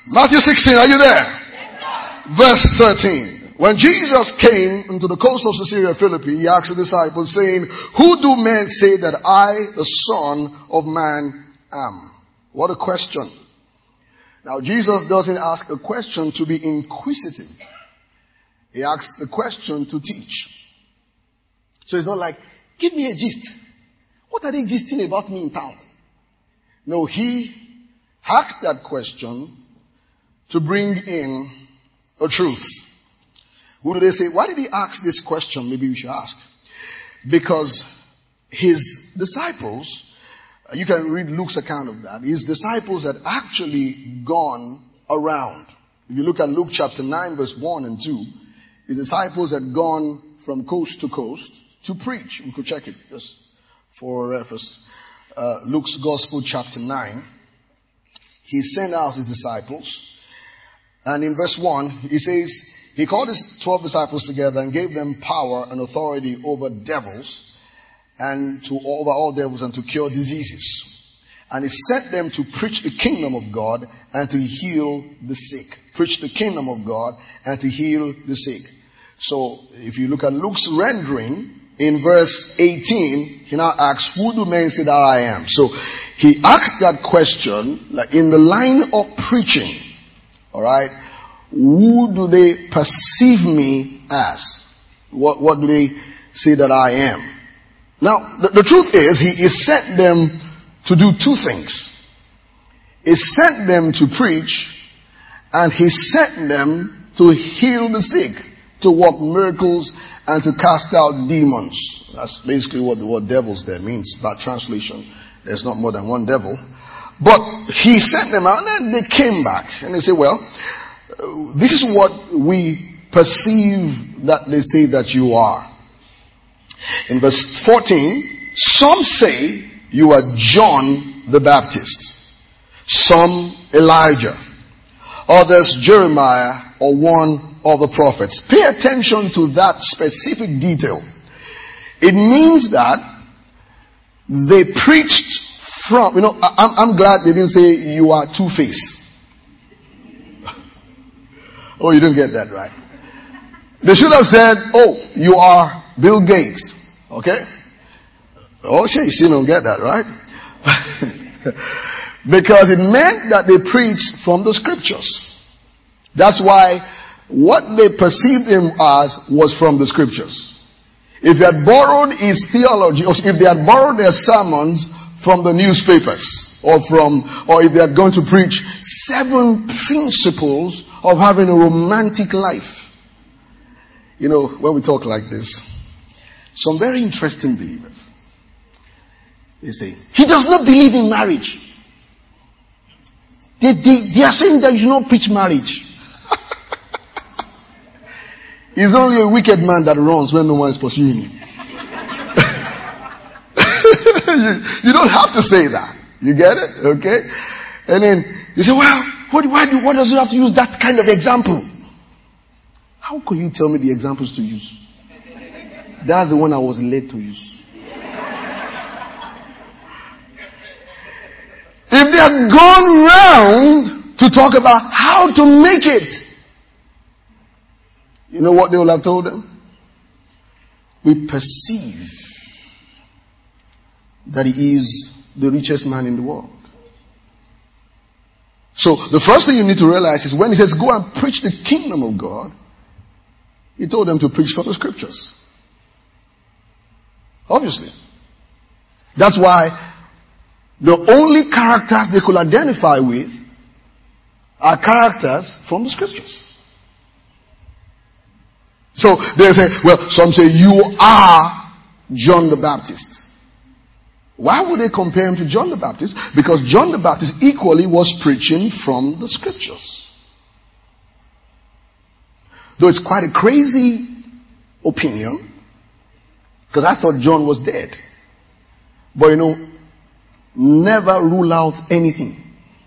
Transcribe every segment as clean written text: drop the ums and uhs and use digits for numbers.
Matthew 16, are you there? Verse 13. When Jesus came into the coast of Caesarea Philippi, he asked the disciples, saying, who do men say that I, the Son of Man, am? What a question. Now, Jesus doesn't ask a question to be inquisitive. He asks the question to teach. So it's not like, give me a gist. What are they gisting about me in town? No, he asked that question to bring in a truth. Who do they say? Why did he ask this question? Maybe we should ask. Because his disciples, you can read Luke's account of that, his disciples had actually gone around. If you look at Luke chapter 9 verse 1 and 2, his disciples had gone from coast to coast to preach. We could check it just for reference. Luke's Gospel chapter 9. He sent out his disciples. And in verse 1, he says, he called his 12 disciples together and gave them power and authority over devils and over all devils and to cure diseases. And he sent them to preach the kingdom of God and to heal the sick. Preach the kingdom of God and to heal the sick. So if you look at Luke's rendering, in verse 18, he now asks, who do men say that I am? So he asked that question like in the line of preaching. Alright? Who do they perceive me as? What do they say that I am? Now, the truth is, he sent them to do two things. He sent them to preach, and he sent them to heal the sick, to work miracles, and to cast out demons. That's basically what the word devils there means, by translation. There's not more than one devil. But he sent them out, and then they came back. And they say, well, this is what we perceive that they say that you are. In verse 14, some say you are John the Baptist. Some Elijah. Others Jeremiah or one of the prophets. Pay attention to that specific detail. It means that they preached from, I'm glad they didn't say you are Two-Face. Oh, you didn't get that right. They should have said, oh, you are Bill Gates. Okay? Oh, shit, you still don't get that, right? Because it meant that they preached from the scriptures. That's why what they perceived him as was from the scriptures. If they had borrowed his theology, or if they had borrowed their sermons from the newspapers, or if they are going to preach 7 principles of having a romantic life. When we talk like this, some very interesting believers, they say, he does not believe in marriage. They are saying that you don't preach marriage. He's only a wicked man that runs when no one is pursuing him. You don't have to say that. You get it? Okay? And then you say, well, what does he have to use that kind of example? How could you tell me the examples to use? That's the one I was led to use. If they had gone round to talk about how to make it, you know what they will have told them? We perceive that he is the richest man in the world. So the first thing you need to realize is when he says go and preach the kingdom of God, he told them to preach from the scriptures. Obviously. That's why the only characters they could identify with are characters from the scriptures. So they say, well, some say you are John the Baptist. Why would they compare him to John the Baptist? Because John the Baptist equally was preaching from the scriptures. Though it's quite a crazy opinion, because I thought John was dead. But never rule out anything.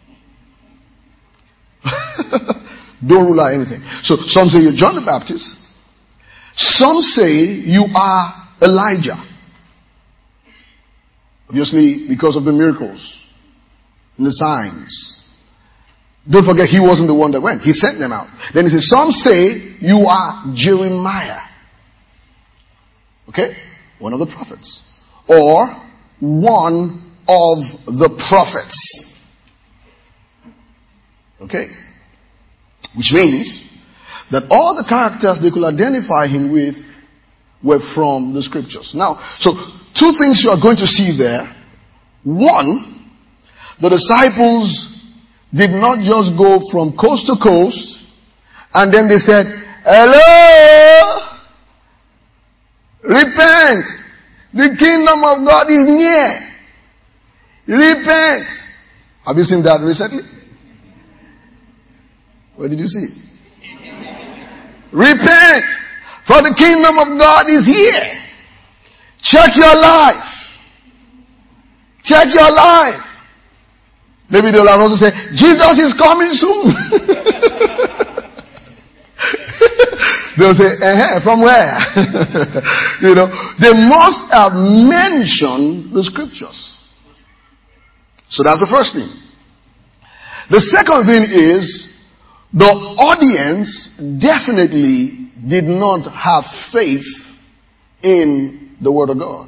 Don't rule out anything. So some say you're John the Baptist. Some say you are Elijah. Obviously, because of the miracles and the signs Don't forget, he wasn't the one that went. He sent them out. Then he says, some say you are Jeremiah. Okay? One of the prophets. Or one of the prophets. Okay? Which means that all the characters they could identify him with were from the scriptures. Now, so two things you are going to see there. One, the disciples did not just go from coast to coast and then they said, hello, repent, the kingdom of God is near, repent. Have you seen that recently? Where did you see it? Repent, for the kingdom of God is here. Check your life. Check your life. Maybe they'll also say, Jesus is coming soon. They'll say, from where? They must have mentioned the scriptures. So that's the first thing. The second thing is, the audience definitely did not have faith in the Word of God.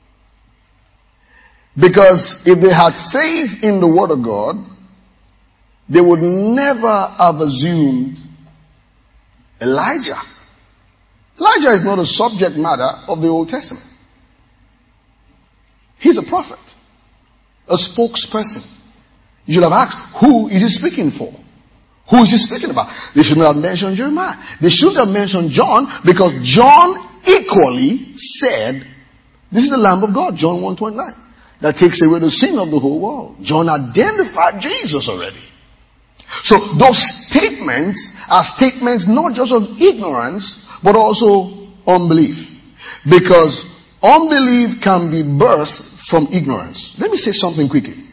Because if they had faith in the Word of God, they would never have assumed Elijah. Elijah is not a subject matter of the Old Testament. He's a prophet, a spokesperson. You should have asked, who is he speaking for? Who is he speaking about? They shouldn't have mentioned Jeremiah. They should have mentioned John, because John equally said, this is the Lamb of God, John 1:29, that takes away the sin of the whole world. John identified Jesus already. So those statements are statements not just of ignorance, but also unbelief. Because unbelief can be birthed from ignorance. Let me say something quickly.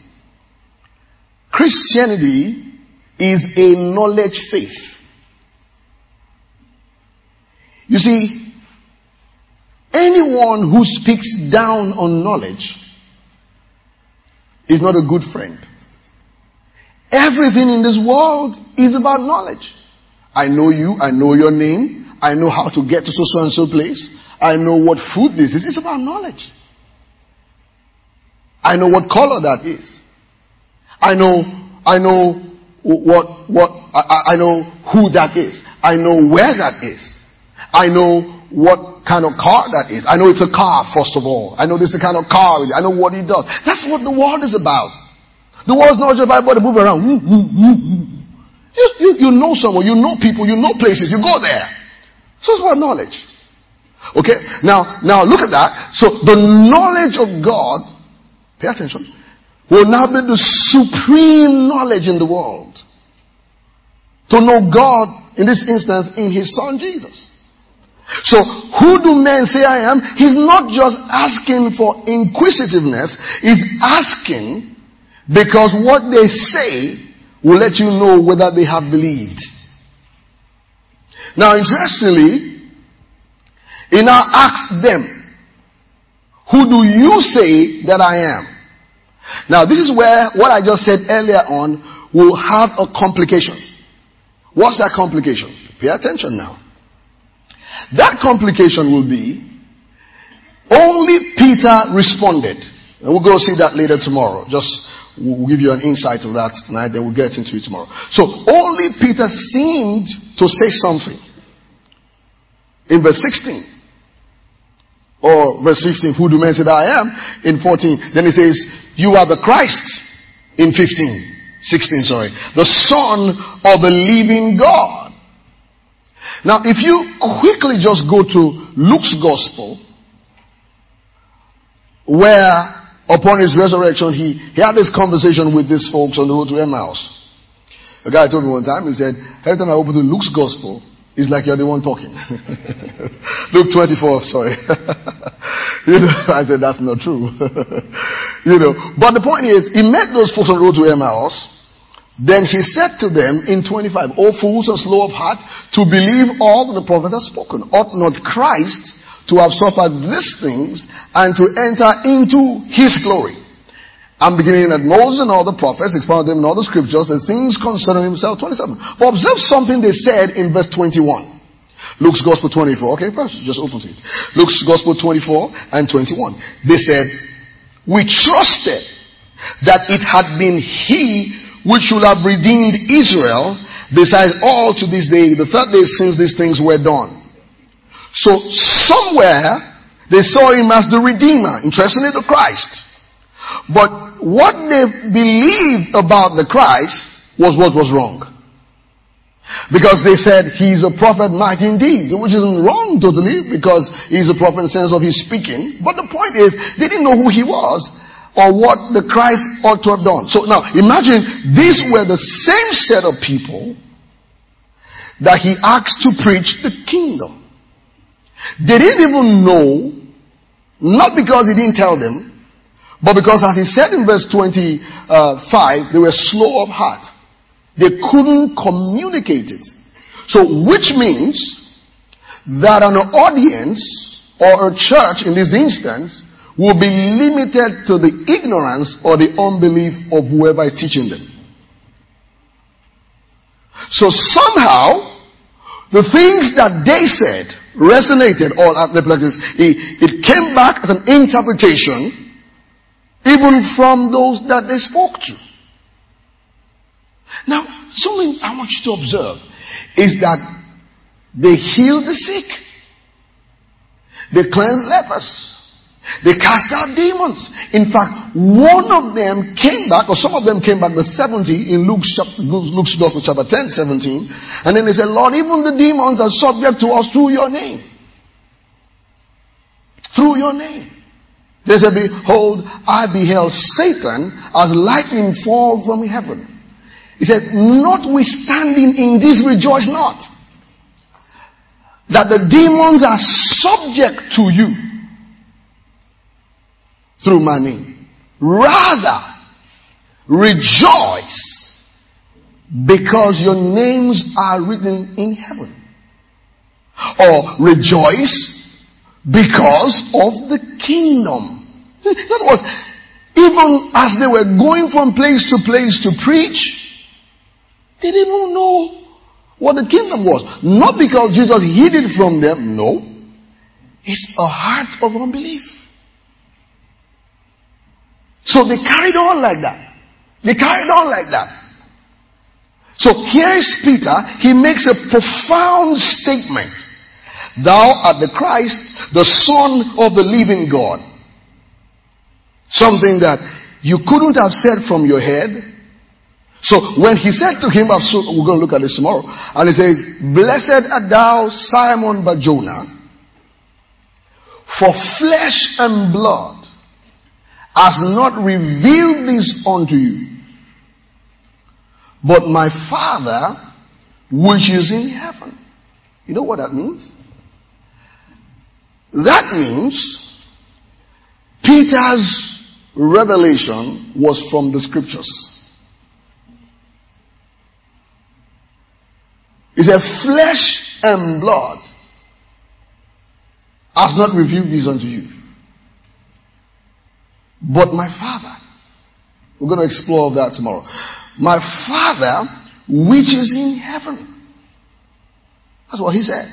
Christianity is a knowledge faith. You see, anyone who speaks down on knowledge is not a good friend. Everything in this world is about knowledge. I know you, I know your name, I know how to get to so and so place, I know what food this is. It's about knowledge. I know what color that is. I know I know who that is. I know where that is. I know what kind of car that is. I know it's a car, first of all. I know this is the kind of car. I know what it does. That's what the world is about. The world is not just about everybody moving around. You know someone, you know people, you know places, you go there. So it's about knowledge. Okay? Now look at that. So the knowledge of God, pay attention, will now be the supreme knowledge in the world. To know God, in this instance, in His Son Jesus. So, who do men say I am? He's not just asking for inquisitiveness. He's asking because what they say will let you know whether they have believed. Now, interestingly, he now asked them, who do you say that I am? Now, this is where what I just said earlier on will have a complication. What's that complication? Pay attention now. That complication will be, only Peter responded. And we'll go see that later tomorrow. We'll give you an insight of that tonight, then we'll get into it tomorrow. So, only Peter seemed to say something. In verse 16. Or verse 15, who do men say that I am? In 14, then he says, you are the Christ. In 16, the Son of the living God. Now, if you quickly just go to Luke's Gospel, where upon his resurrection, he had this conversation with these folks on the road to Emmaus. A guy told me one time, he said, every time I open to Luke's Gospel, it's like you're the one talking. Luke 24, sorry. I said, that's not true. But the point is, he met those folks on the road to Emmaus. Then he said to them in 25, O fools and slow of heart, to believe all that the prophet has spoken. Ought not Christ to have suffered these things and to enter into his glory? I'm beginning at Moses and all the prophets, expounding them in all the scriptures, the things concerning himself, 27. But observe something they said in verse 21. Luke's Gospel 24. Okay, perhaps just open to it. Luke's Gospel 24 and 21. They said, we trusted that it had been he which should have redeemed Israel, besides all to this day, the third day since these things were done. So somewhere they saw him as the Redeemer, interestingly the Christ. But what they believed about the Christ was what was wrong. Because they said he's a prophet mighty indeed, which isn't wrong totally, because he's a prophet in the sense of his speaking. But the point is, they didn't know who he was or what the Christ ought to have done. So now, imagine these were the same set of people that he asked to preach the kingdom. They didn't even know, not because he didn't tell them, but because as he said in verse 25, they were slow of heart. They couldn't communicate it. So, which means that an audience or a church in this instance will be limited to the ignorance or the unbelief of whoever is teaching them. So somehow, the things that they said resonated all at the places. It came back as an interpretation even from those that they spoke to. Now, something I want you to observe is that they healed the sick. They cleansed lepers. They cast out demons. In fact, one of them came back, or some of them came back, the 70 in Luke's Gospel chapter 10, 17. And then they said, Lord, even the demons are subject to us through your name. Through your name. They said, behold, I beheld Satan as lightning fall from heaven. He said, notwithstanding in this rejoice not, that the demons are subject to you through my name. Rather, rejoice because your names are written in heaven. Or rejoice because of the kingdom. In other words, even as they were going from place to place to preach, they didn't even know what the kingdom was. Not because Jesus hid it from them. No. It's a heart of unbelief. So they carried on like that. They carried on like that. So here is Peter. He makes a profound statement. Thou art the Christ, the Son of the living God. Something that you couldn't have said from your head. So when he said to him, we're going to look at this tomorrow, and he says, blessed art thou, Simon Bar-Jonah, for flesh and blood has not revealed this unto you, but my Father which is in heaven. You know what that means? That means Peter's revelation was from the scriptures. He said, flesh and blood has not revealed this unto you, but my Father. We're going to explore that tomorrow. My Father which is in heaven. That's what he said.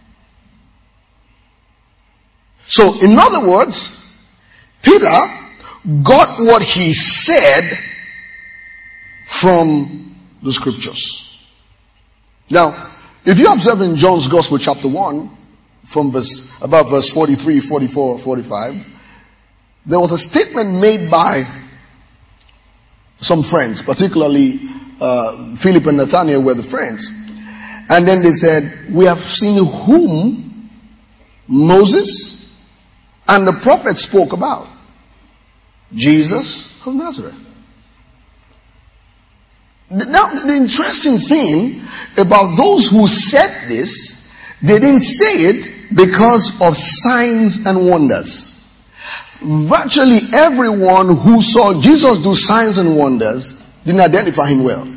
So, in other words, Peter got what he said from the scriptures. Now, if you observe in John's Gospel chapter 1, from about verse 43, 44, 45, there was a statement made by some friends, particularly Philip and Nathanael were the friends. And then they said, we have seen whom Moses and the prophets spoke about. Jesus of Nazareth. Now, the interesting thing about those who said this, they didn't say it because of signs and wonders. Virtually everyone who saw Jesus do signs and wonders didn't identify him well.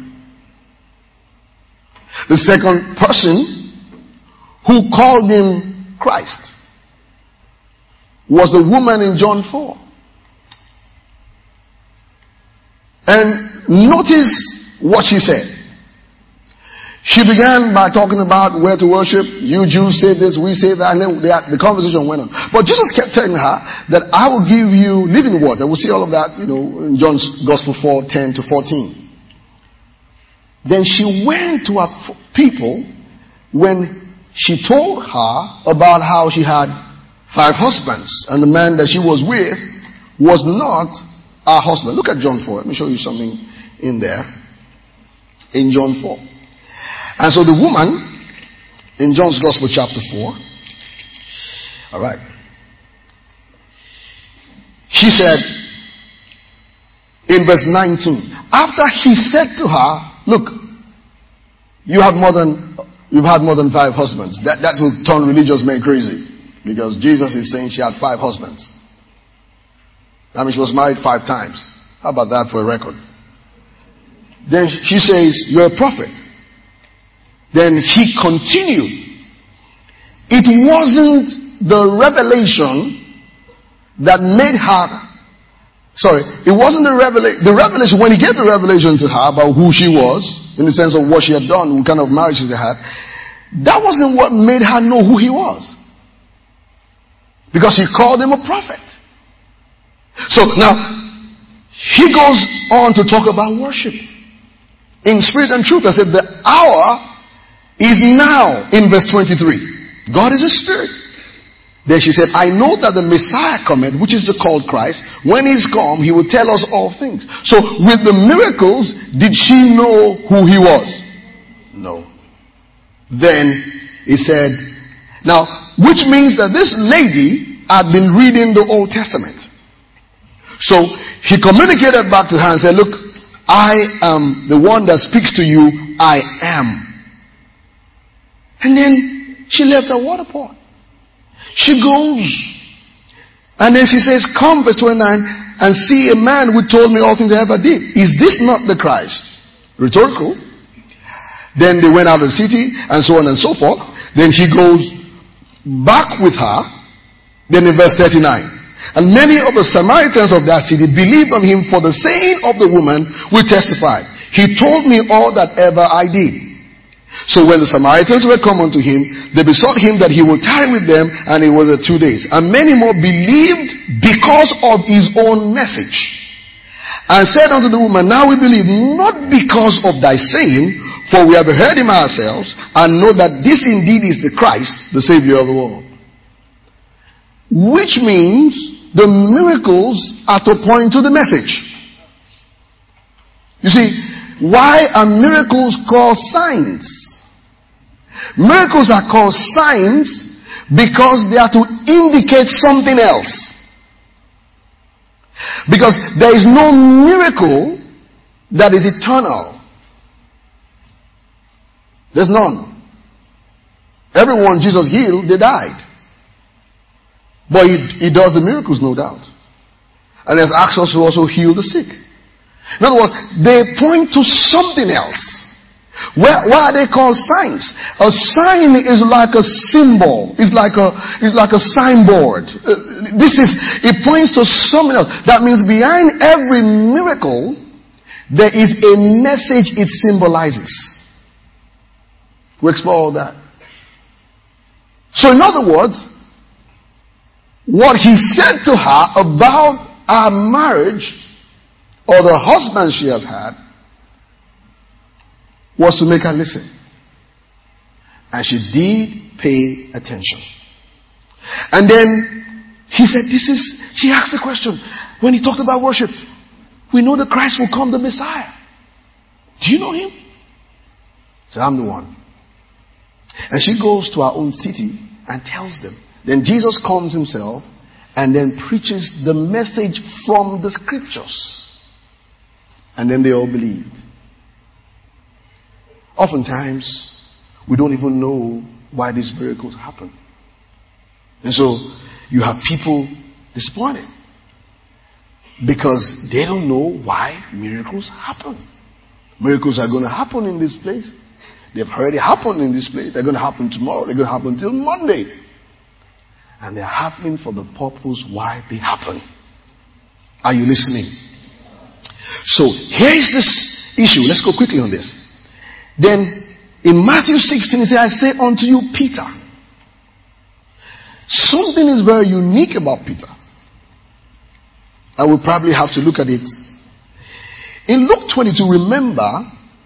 The second person who called him Christ was the woman in John 4. And notice what she said. She began by talking about where to worship. You Jews say this, we say that, and then the conversation went on. But Jesus kept telling her that I will give you living water. We'll see all of that, in John's Gospel 4:10 to 14. Then she went to her people when she told her about how she had 5 husbands, and the man that she was with was not her husband. Look at John 4. Let me show you something in there. In John 4. And so the woman, in John's Gospel chapter 4, alright, she said, in verse 19, after he said to her, look, you've had more than 5 husbands. That will turn religious men crazy. Because Jesus is saying she had 5 husbands. I mean, she was married 5 times. How about that for a record? Then she says, you're a prophet. Then he continued. It wasn't the revelation that made her, it wasn't the revelation, when he gave the revelation to her about who she was, in the sense of what she had done, what kind of marriage she had, that wasn't what made her know who he was. Because he called him a prophet. So now, he goes on to talk about worship. In spirit and truth, I said the hour is now, in verse 23. God is a spirit. Then she said, I know that the Messiah cometh, which is the called Christ. When he's come, he will tell us all things. So with the miracles, did she know who he was? No. Then he said, now, which means that this lady had been reading the Old Testament. So he communicated back to her and said, look, I am the one that speaks to you. I am. And then she left her water pot. She goes. And then she says, come, verse 29, and see a man who told me all things I ever did. Is this not the Christ? Rhetorical. Then they went out of the city, and so on and so forth. Then he goes back with her. Then in verse 39. And many of the Samaritans of that city believed on him, for the saying of the woman will testify. He told me all that ever I did. So when the Samaritans were come unto him, they besought him that he would tarry with them, and it was 2 days. And many more believed because of his own message. And said unto the woman, now we believe, not because of thy saying, for we have heard him ourselves, and know that this indeed is the Christ, the Savior of the world. Which means the miracles are to point to the message. You see, why are miracles called signs? Miracles are called signs because they are to indicate something else. Because there is no miracle that is eternal. There's none. Everyone Jesus healed, they died. But he does the miracles, no doubt. And he has asked us to also heal the sick. In other words, they point to something else. Why are they called signs? A sign is like a symbol. It's like a signboard. It points to something else. That means behind every miracle, there is a message it symbolizes. We'll explore all that. So in other words, what he said to her about our marriage or the husband she has had was to make her listen. And she did pay attention. And then he said, she asked the question, when he talked about worship, we know that Christ will come, the Messiah. Do you know him? He said, I'm the one. And she goes to her own city and tells them. Then Jesus comes himself and then preaches the message from the scriptures. And then they all believed. Oftentimes, we don't even know why these miracles happen. And so, you have people disappointed. Because they don't know why miracles happen. Miracles are going to happen in this place. They've heard it happen in this place. They're going to happen tomorrow. They're going to happen till Monday. And they're happening for the purpose why they happen. Are you listening? So here is this issue. Let's go quickly on this. Then in Matthew 16, he said, I say unto you, Peter. Something is very unique about Peter. I will probably have to look at it. In Luke 22, remember,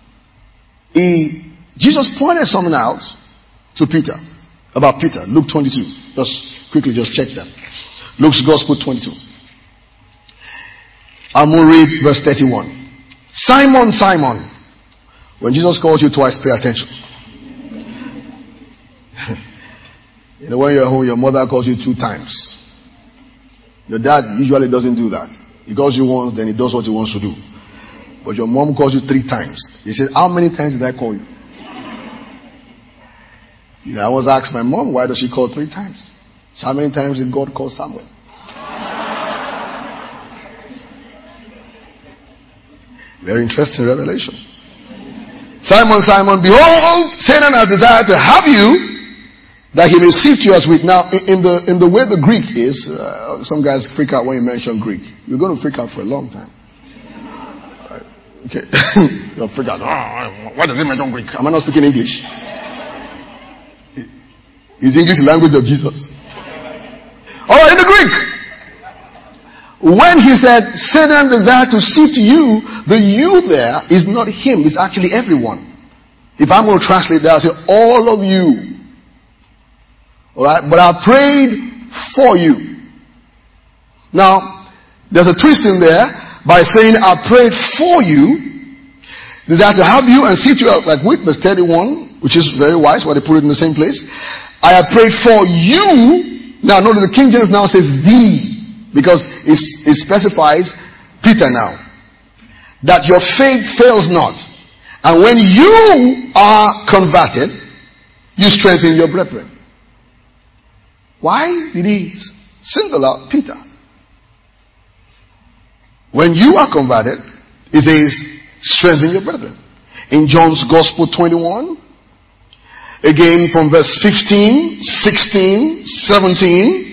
Jesus pointed something out to Peter, about Peter. Luke 22. Just check that. Luke's Gospel 22. I'm going to read verse 31. Simon, Simon. When Jesus calls you twice, pay attention. You know, when you're home, your mother calls you 2 times. Your dad usually doesn't do that. He calls you once, then he does what he wants to do. But your mom calls you 3 times. He says, how many times did I call you? You know, I was asked my mom, why does she call 3 times? So how many times did God call Samuel? Very interesting revelation. Simon, Simon, behold, Satan has desired to have you, that he may sift you as wheat. Now, in the way the Greek is, some guys freak out when you mention Greek. You're going to freak out for a long time. Right. Okay. You'll freak out. Why does he mention Greek? Am I not speaking English? Is English the language of Jesus? Alright, in the Greek. When he said, Satan desired to sift you, the you there is not him, it's actually everyone. If I'm going to translate that, I'll say, all of you. Alright, but I prayed for you. Now, there's a twist in there by saying, I prayed for you, desired to have you and sift you out like wheat, verse 31, which is very wise, why they put it in the same place. I have prayed for you. Now, notice the King James now says thee. Because it specifies Peter now. That your faith fails not. And when you are converted, you strengthen your brethren. Why did he single out Peter? When you are converted, it says, strengthen your brethren. In John's Gospel 21, again from verse 15, 16, 17,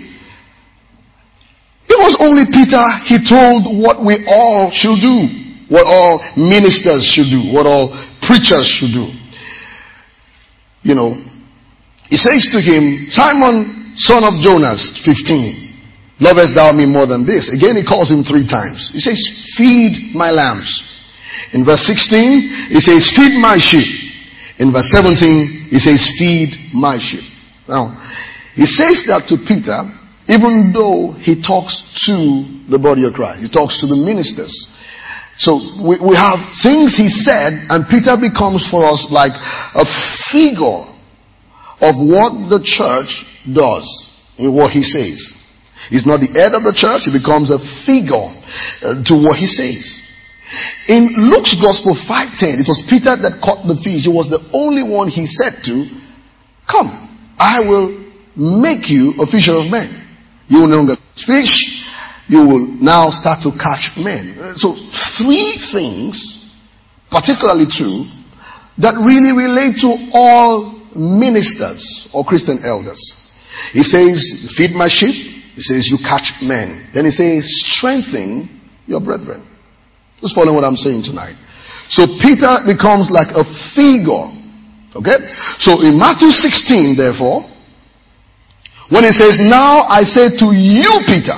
it was only Peter he told what we all should do, what all ministers should do, what all preachers should do. You know, he says to him, Simon, son of Jonas, 15, lovest thou me more than this? Again he calls him 3 times. He says, feed my lambs. In verse 16, he says, feed my sheep. In verse 17, he says, feed my sheep. Now, he says that to Peter, even though he talks to the body of Christ. He talks to the ministers. So we have things he said, and Peter becomes for us like a figure of what the church does in what he says. He's not the head of the church, he becomes a figure to what he says. In Luke's Gospel 5:10, it was Peter that caught the fish. He was the only one he said to, come, I will make you a fisher of men. You will no longer fish. You will now start to catch men. So 3 things, particularly true, that really relate to all ministers or Christian elders. He says, feed my sheep. He says, you catch men. Then he says, strengthen your brethren. Who's following what I'm saying tonight? So Peter becomes like a figure. Okay? So in Matthew 16, therefore, when he says, now I say to you, Peter,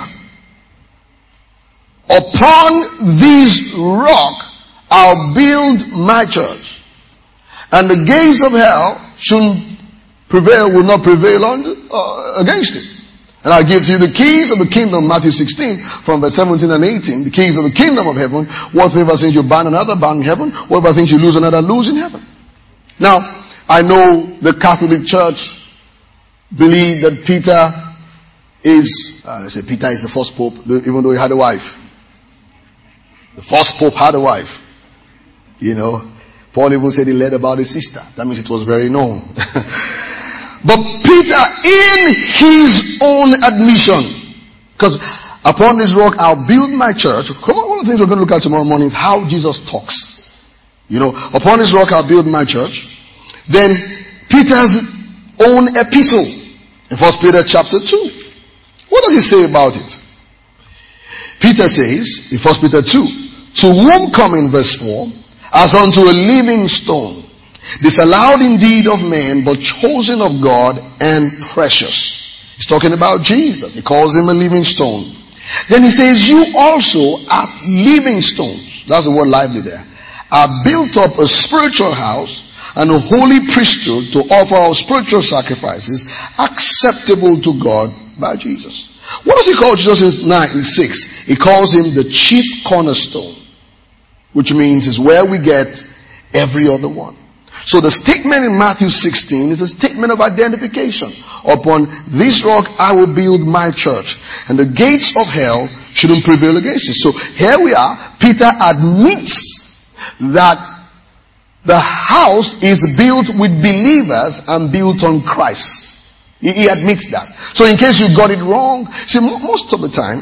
upon this rock I'll build my church, and the gates of hell will not prevail against it. And I'll give you the keys of the kingdom, Matthew 16, from verse 17 and 18, the keys of the kingdom of heaven. Whatever things you bind on earth, bound in heaven. Whatever things you lose on earth, lose in heaven. Now, I know the Catholic Church believe that Peter is the first pope, even though he had a wife. The first pope had a wife. You know, Paul even said he led about his sister. That means it was very known. But Peter, in his own admission, because upon this rock I'll build my church. Come on, one of the things we're going to look at tomorrow morning is how Jesus talks. You know, upon this rock I'll build my church. Then Peter's own epistle. In 1 Peter chapter 2. What does he say about it? Peter says, in 1 Peter 2, To whom coming, verse 4, as unto a living stone, disallowed indeed of men, but chosen of God and precious. He's talking about Jesus. He calls him a living stone. Then he says, you also are living stones. That's the word lively there. Are built up a spiritual house and a holy priesthood to offer our spiritual sacrifices acceptable to God by Jesus. What does he call Jesus in 9:6? He calls him the chief cornerstone, which means is where we get every other one. So the statement in Matthew 16 is a statement of identification. Upon this rock I will build my church, and the gates of hell shouldn't prevail against it. So here we are. Peter admits that the house is built with believers and built on Christ. He admits that. So in case you got it wrong, see, most of the time,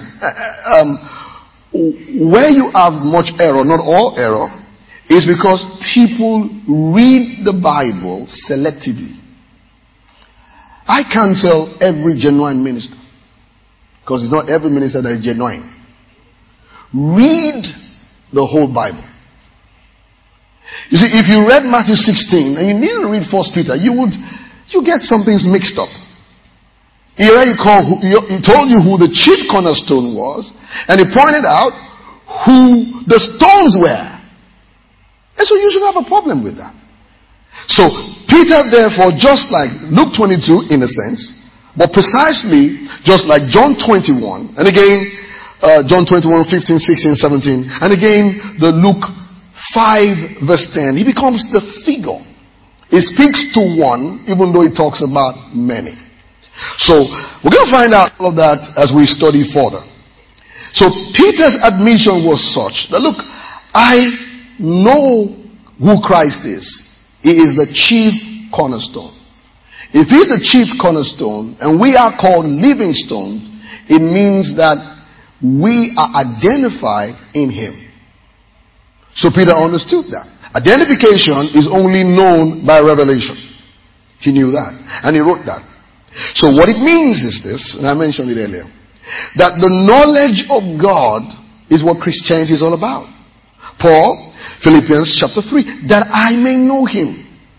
where you have much error, not all error, is because people read the Bible selectively. I can't tell every genuine minister, because it's not every minister that is genuine. Read the whole Bible. You see, if you read Matthew 16 and you need to read 1 Peter, you get some things mixed up. He told you who the chief cornerstone was, and he pointed out who the stones were. And so you should have a problem with that. So Peter, therefore, just like Luke 22 in a sense, but precisely just like John 21, and again John 21, 15, 16, 17, and again the Luke 5 verse 10, he becomes the figure. He speaks to one, even though he talks about many. So we're going to find out all of that as we study further. So Peter's admission was such that, look, I know who Christ is. He is the chief cornerstone. If he's the chief cornerstone and we are called living stones, it means that we are identified in him. So Peter understood that. Identification is only known by revelation. He knew that. And he wrote that. So what it means is this, and I mentioned it earlier, that the knowledge of God is what Christianity is all about. Paul, Philippians chapter 3, that I may know him.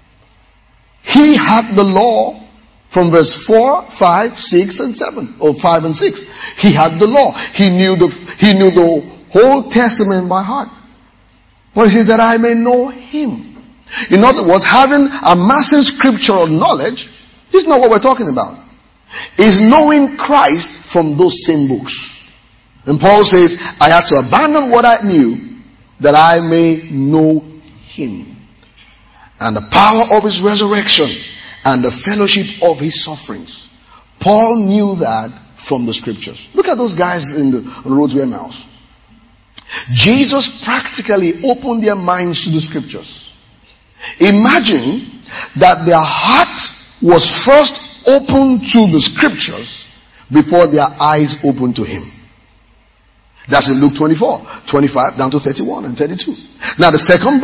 He had the law from verse 4, 5, 6, and 7, or 5 and 6. He had the law. He knew the whole Testament by heart. But he says that I may know him. In other words, having a massive scriptural knowledge is not what we're talking about. It's knowing Christ from those same books. And Paul says, I had to abandon what I knew that I may know him. And the power of his resurrection and the fellowship of his sufferings. Paul knew that from the scriptures. Look at those guys on the road to Emmaus. Jesus practically opened their minds to the scriptures. Imagine that their heart was first open to the scriptures before their eyes opened to him. That's in Luke 24, 25 down to 31 and 32. Now the second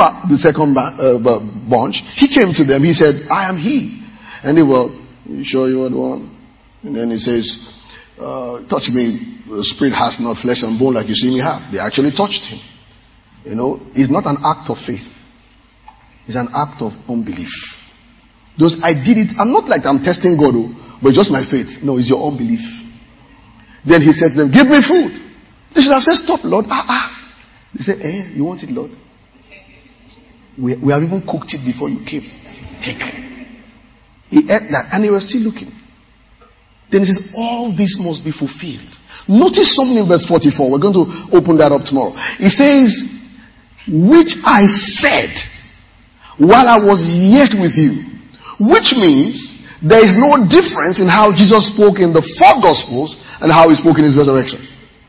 bunch, he came to them, he said, I am he. And they were, you sure you are the one? And then he says, touch me, the spirit has not flesh and bone like you see me have. They actually touched him. You know, it's not an act of faith. It's an act of unbelief. Those I did it, I'm not like I'm testing God, but just my faith. No, it's your unbelief. Then he said to them, give me food. They should have said, stop, Lord. They said, you want it, Lord? We have even cooked it before you came. Take. He ate that and they were still looking. Then he says, all this must be fulfilled. Notice something in verse 44. We're going to open that up tomorrow. He says, which I said while I was yet with you. Which means there is no difference in how Jesus spoke in the 4 Gospels and how he spoke in his resurrection.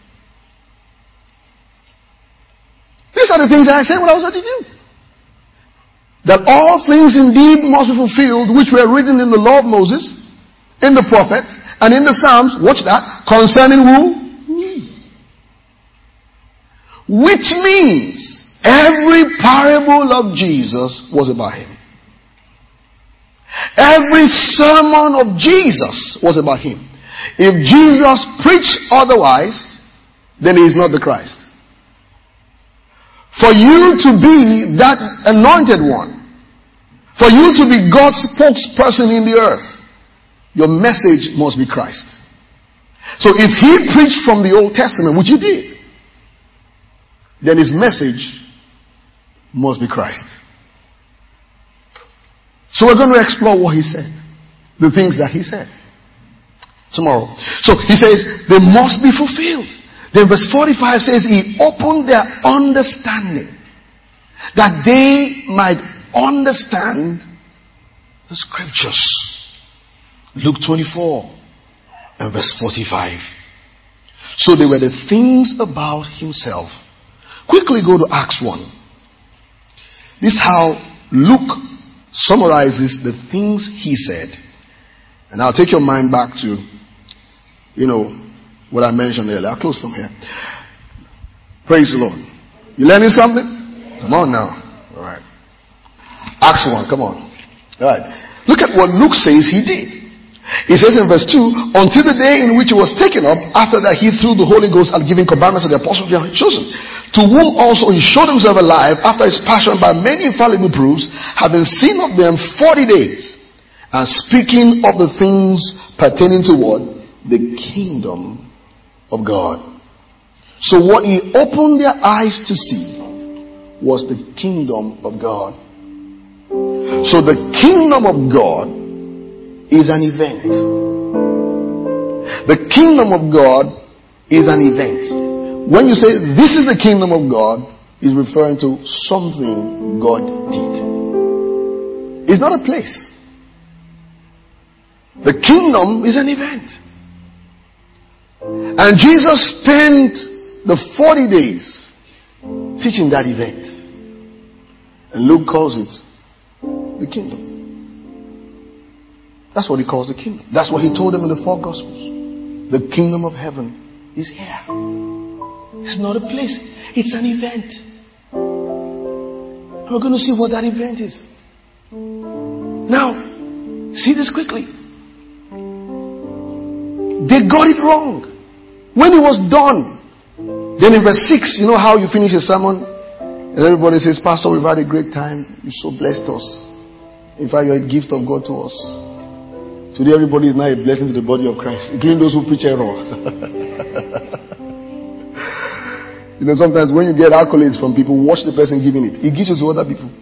These are the things I said when I was with you. That all things indeed must be fulfilled which were written in the law of Moses, in the prophets, and in the Psalms. Watch that. Concerning who? Me. Which means every parable of Jesus was about him. Every sermon of Jesus was about him. If Jesus preached otherwise, then he is not the Christ. For you to be that anointed one, for you to be God's spokesperson in the earth, your message must be Christ. So if he preached from the Old Testament, which he did, then his message must be Christ. So we're going to explore what he said, the things that he said tomorrow. So he says they must be fulfilled. Then verse 45 says he opened their understanding that they might understand the scriptures. Luke 24 and verse 45. So they were the things about himself. Quickly go to Acts 1. This is how Luke summarizes the things he said. And I'll take your mind back to, what I mentioned earlier. I'll close from here. Praise the Lord. You learning something? Come on now. All right. Acts 1, come on. All right. Look at what Luke says he did. He says in verse 2, until the day in which he was taken up, after that he through the Holy Ghost had given commandments to the apostles he had chosen, to whom also he showed himself alive after his passion by many infallible proofs, having seen of them 40 days, and speaking of the things pertaining to what? The kingdom of God. So what he opened their eyes to see was the kingdom of God. So the kingdom of God is an event. The kingdom of God is an event. When you say this is the kingdom of God, is referring to something God did. It's not a place. The kingdom is an event. And Jesus spent the 40 days teaching that event. And Luke calls it the kingdom. That's what he calls the kingdom. That's what he told them in the 4 Gospels. The kingdom of heaven is here. It's not a place. It's an event. We're going to see what that event is. Now, see this quickly. They got it wrong. When it was done, then in verse 6, you know how you finish a sermon? And everybody says, Pastor, we've had a great time. You so blessed us. In fact, you're a gift of God to us. Today everybody is now a blessing to the body of Christ, including those who preach error. Sometimes when you get accolades from people, watch the person giving it. He gives it to other people.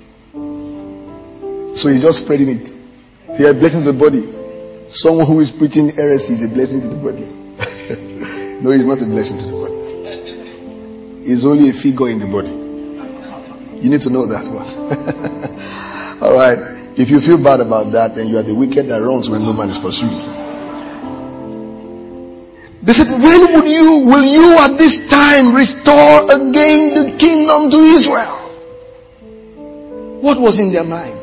So he's just spreading it. So you're a blessing to the body. Someone who is preaching heresy is a blessing to the body. No, he's not a blessing to the body. He's only a figure in the body. You need to know that one. Alright. If you feel bad about that, then you are the wicked that runs when no man is pursuing. They said, when will you at this time restore again the kingdom to Israel? What was in their minds?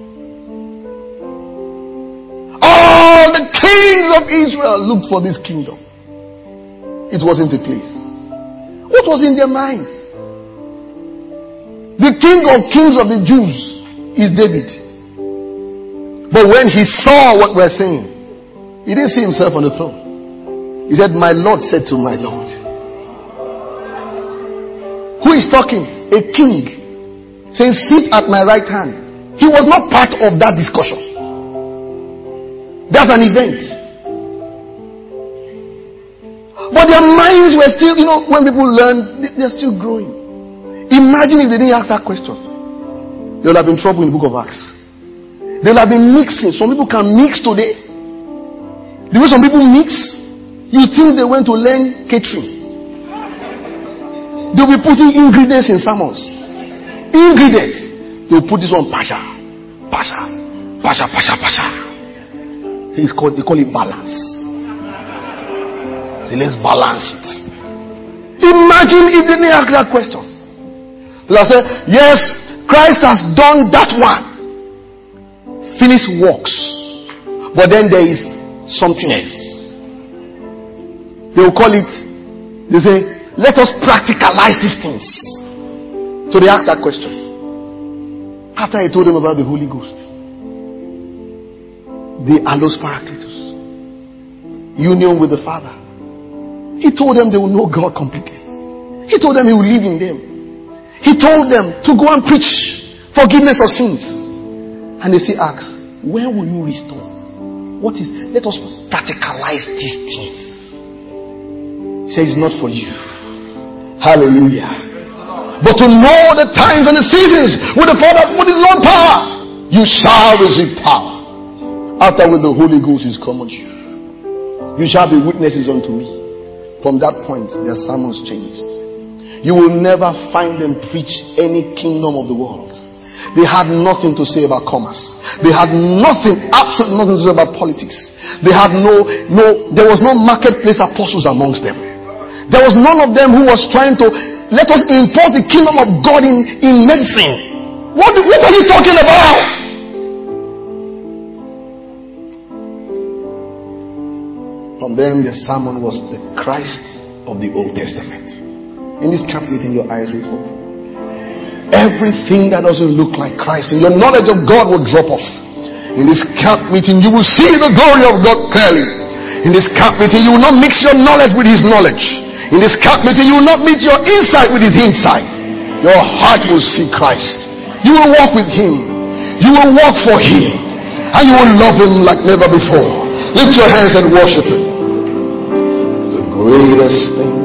All the kings of Israel looked for this kingdom. It wasn't a place. What was in their minds? The king of kings of the Jews is David. But when he saw what we're saying, he didn't see himself on the throne. He said, my Lord said to my Lord. Who is talking? A king saying, sit at my right hand. He was not part of that discussion. That's an event. But their minds were still, when people learn, they're still growing. Imagine if they didn't ask that question. They would have been in trouble in the book of Acts. They would have been mixing. Some people can mix today. The way some people mix, you think they went to learn catering. They'll be putting ingredients in sermons. Ingredients. They'll put this one pasha. They call it balance. So let's balance it. Imagine if they didn't ask that question. They'll say, yes, Christ has done that one. Finished works. But then there is something else. They will call it, they say, let us practicalize these things. So they asked that question. After he told them about the Holy Ghost, the Allos Paracletus, union with the Father, he told them they will know God completely. He told them he will live in them. He told them to go and preach forgiveness of sins. And they still ask, when will you restore? Let us practicalize these things. He says it's not for you. Hallelujah. But to know the times and the seasons with the Father put his own power, you shall receive power. After when the Holy Ghost is come on you, you shall be witnesses unto me. From that point, their sermons changed. You will never find them preach any kingdom of the world. They had nothing to say about commerce. They had nothing, absolutely nothing to say about politics. They had there was no marketplace apostles amongst them. There was none of them who was trying to let us import the kingdom of God in medicine. What are you talking about? From them, the sermon was the Christ of the Old Testament. In this camp meeting, your eyes will open. Everything that doesn't look like Christ and your knowledge of God will drop off. In this camp meeting, you will see the glory of God clearly. In this camp meeting, you will not mix your knowledge with his knowledge. In this camp meeting, you will not mix your insight with his insight. Your heart will see Christ. You will walk with him. You will walk for him. And you will love him like never before. Lift your hands and worship him. The greatest thing